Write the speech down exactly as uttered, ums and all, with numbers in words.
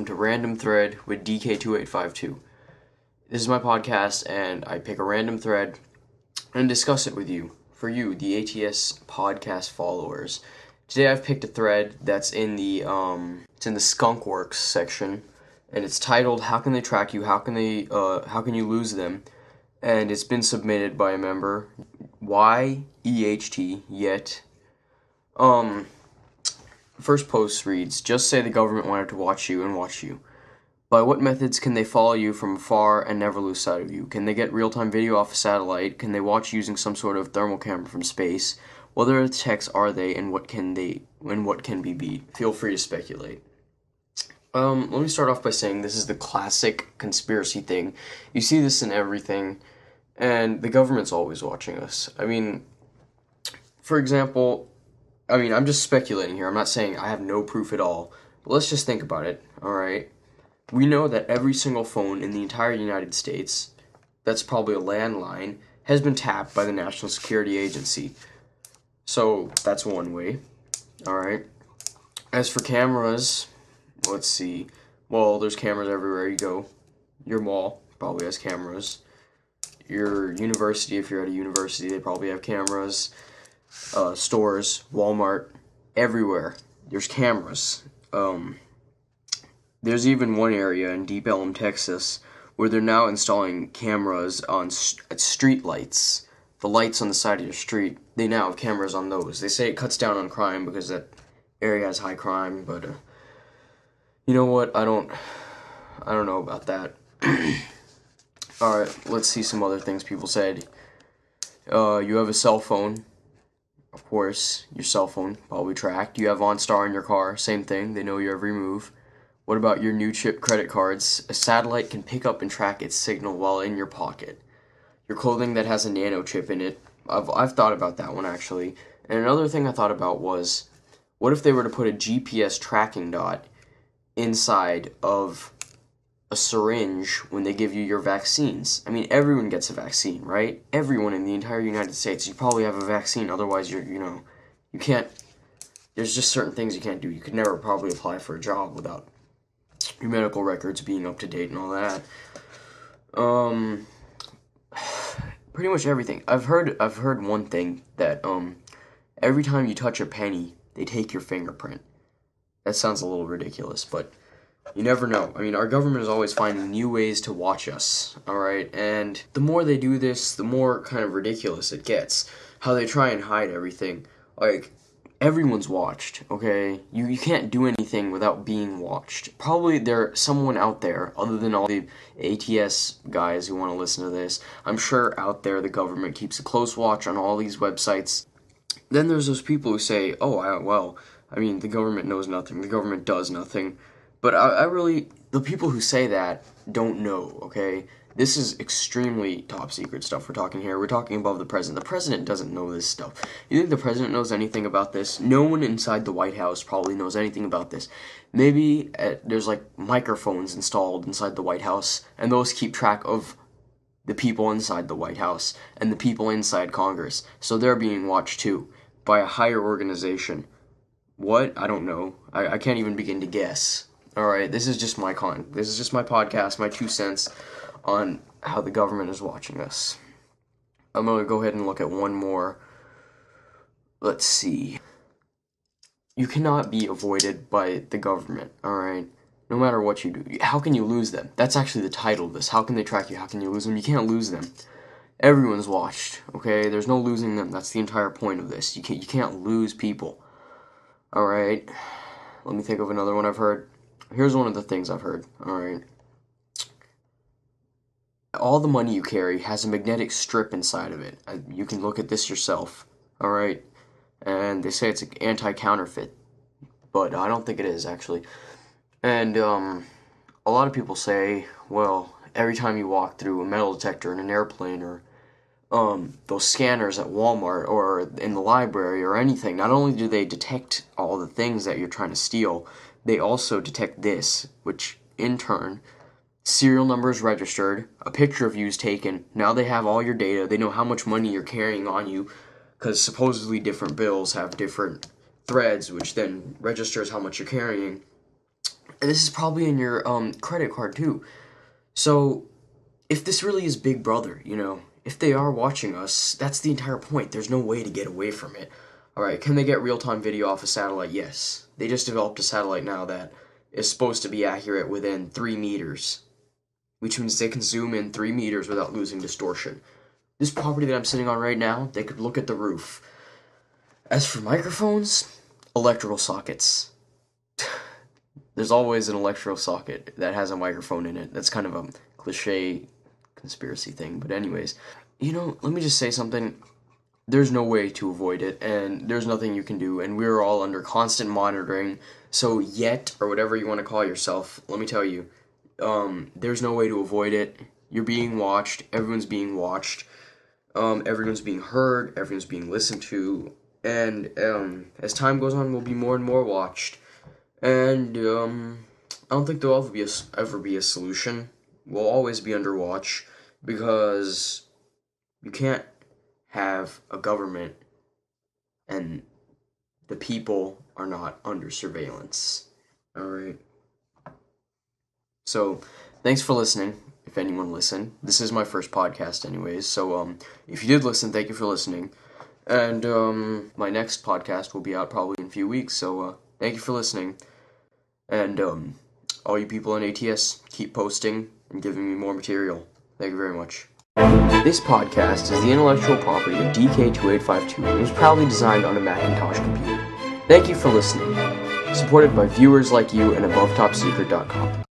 to Random Thread with D K two eight five two. This is my podcast, and I pick a random thread and discuss it with you, for you, the A T S podcast followers. Today I've picked a thread that's in the um, it's in the Skunkworks section, and it's titled "How Can They Track You? How Can They uh, How Can You Lose Them?" And it's been submitted by a member, Y E H T. Yet, um. First post reads, just say the government wanted to watch you and watch you. By what methods can they follow you from afar and never lose sight of you? Can they get real-time video off a satellite? Can they watch using some sort of thermal camera from space? What other techs are they, and what can they and what can be beat? Feel free to speculate. Um, let me start off by saying this is the classic conspiracy thing. You see this in everything, and the government's always watching us. I mean, for example, I mean, I'm just speculating here. I'm not saying I have no proof at all. But let's just think about it, alright? We know that every single phone in the entire United States, that's probably a landline, has been tapped by the National Security Agency. So, that's one way, alright? As for cameras, let's see. Well, there's cameras everywhere you go. Your mall probably has cameras. Your university, if you're at a university, they probably have cameras. Uh, stores, Walmart, everywhere. There's cameras. Um, there's even one area in Deep Ellum, Texas, where they're now installing cameras on st- street lights. The lights on the side of your street, they now have cameras on those. They say it cuts down on crime because that area has high crime, but uh, you know what? I don't, I don't know about that. All right, let's see some other things people said. Uh, you have a cell phone. Of course, your cell phone probably tracked. You have OnStar in your car, same thing. They know your every move. What about your new chip credit cards? A satellite can pick up and track its signal while in your pocket. Your clothing that has a nano chip in it. I've I've thought about that one actually. And another thing I thought about was, what if they were to put a G P S tracking dot inside of a syringe when they give you your vaccines? I mean, everyone gets a vaccine, right? Everyone in the entire United States. You probably have a vaccine, otherwise you're, you know, you can't, there's just certain things you can't do. You could never probably apply for a job without your medical records being up to date and all that. Um, pretty much everything. I've heard, I've heard one thing, that, um, every time you touch a penny, they take your fingerprint. That sounds a little ridiculous, but you never know. I mean, our government is always finding new ways to watch us, alright? And the more they do this, the more kind of ridiculous it gets. How they try and hide everything. Like, everyone's watched, okay? You you can't do anything without being watched. Probably there's someone out there, other than all the A T S guys who want to listen to this. I'm sure out there the government keeps a close watch on all these websites. Then there's those people who say, oh, I, well, I mean, the government knows nothing. The government does nothing. But I, I really, the people who say that don't know, okay? This is extremely top secret stuff we're talking here. We're talking above the president. The president doesn't know this stuff. You think the president knows anything about this? No one inside the White House probably knows anything about this. Maybe uh, there's like microphones installed inside the White House, and those keep track of the people inside the White House and the people inside Congress. So they're being watched too by a higher organization. What? I don't know. I, I can't even begin to guess. Alright, this is just my con. This is just my podcast, my two cents on how the government is watching us. I'm going to go ahead and look at one more. Let's see. You cannot be avoided by the government, alright? No matter what you do. How can you lose them? That's actually the title of this. How can they track you? How can you lose them? You can't lose them. Everyone's watched, okay? There's no losing them. That's the entire point of this. You can't, you can't lose people. Alright. Let me think of another one I've heard. Here's one of the things I've heard, alright. All the money you carry has a magnetic strip inside of it. You can look at this yourself, alright. And they say it's an anti-counterfeit, but I don't think it is, actually. And, um, a lot of people say, well, every time you walk through a metal detector in an airplane, or, um, those scanners at Walmart, or in the library, or anything, not only do they detect all the things that you're trying to steal, they also detect this, which, in turn, serial numbers registered, a picture of you is taken, now they have all your data, they know how much money you're carrying on you, because supposedly different bills have different threads, which then registers how much you're carrying, And this is probably in your um, credit card too. So, if this really is Big Brother, you know, if they are watching us, that's the entire point. There's no way to get away from it. Alright, can they get real-time video off a satellite? Yes. They just developed a satellite now that is supposed to be accurate within three meters. Which means they can zoom in three meters without losing distortion. This property that I'm sitting on right now, they could look at the roof. As for microphones, electrical sockets. There's always an electrical socket that has a microphone in it. That's kind of a cliche conspiracy thing. But anyways, you know, let me just say something. There's no way to avoid it, and there's nothing you can do, and we're all under constant monitoring. So yet, or whatever you want to call yourself, let me tell you, um, there's no way to avoid it. You're being watched. Everyone's being watched. Um, everyone's being heard. Everyone's being listened to. And um, as time goes on, we'll be more and more watched. And um, I don't think there'll ever be a, ever be a solution. We'll always be under watch because you can't have a government and the people are not under surveillance. Alright. So, thanks for listening, if anyone listened. This is my first podcast anyways, so um, if you did listen, thank you for listening. And um, my next podcast will be out probably in a few weeks, so uh, thank you for listening. And um, all you people in A T S, keep posting and giving me more material. Thank you very much. This podcast is the intellectual property of D K two eight five two and was proudly designed on a Macintosh computer. Thank you for listening. Supported by viewers like you and above top secret dot com.